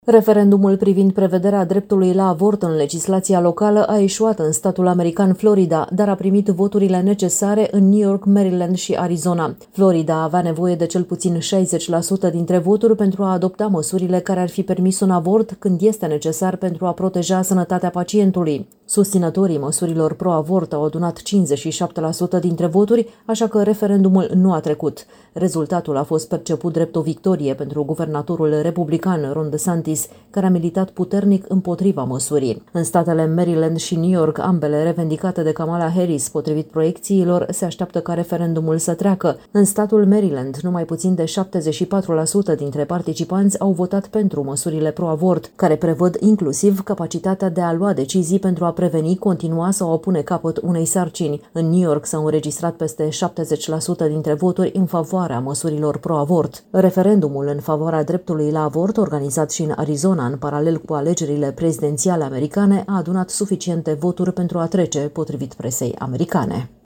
Referendumul privind prevederea dreptului la avort în legislația locală a eșuat în statul american Florida, dar a primit voturile necesare în New York, Maryland și Arizona. Florida avea nevoie de cel puțin 60% dintre voturi pentru a adopta măsurile care ar fi permis un avort când este necesar pentru a proteja sănătatea pacientului. Susținătorii măsurilor pro-avort au adunat 57% dintre voturi, așa că referendumul nu a trecut. Rezultatul a fost perceput drept o victorie pentru guvernatorul republican Ron DeSantis, care a militat puternic împotriva măsurii. În statele Maryland și New York, ambele revendicate de Kamala Harris, potrivit proiecțiilor, se așteaptă ca referendumul să treacă. În statul Maryland, numai puțin de 74% dintre participanți au votat pentru măsurile pro-avort, care prevăd inclusiv capacitatea de a lua decizii pentru a preveni, continua sau opune capăt unei sarcini. În New York s-au înregistrat peste 70% dintre voturi în favoarea măsurilor pro-avort. Referendumul în favoarea dreptului la avort, organizat și în Arizona, în paralel cu alegerile prezidențiale americane, a adunat suficiente voturi pentru a trece, potrivit presei americane.